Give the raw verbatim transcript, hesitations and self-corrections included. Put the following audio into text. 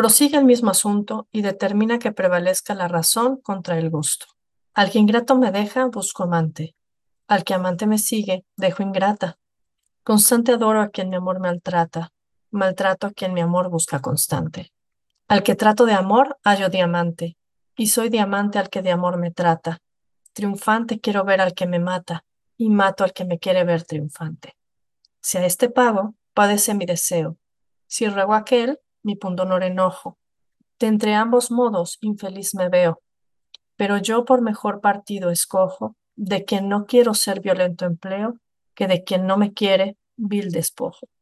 Prosigue el mismo asunto y determina que prevalezca la razón contra el gusto. Al que ingrato me deja, busco amante. Al que amante me sigue, dejo ingrata. Constante adoro a quien mi amor maltrata. Maltrato a quien mi amor busca constante. Al que trato de amor, hallo diamante. Y soy diamante al que de amor me trata. Triunfante quiero ver al que me mata. Y mato al que me quiere ver triunfante. Si a este pago, padece mi deseo. Si ruego a aquel, mi pundonor enojo. De entre ambos modos, infeliz me veo. Pero yo por mejor partido escojo de quien no quiero ser violento empleo, que de quien no me quiere, vil despojo.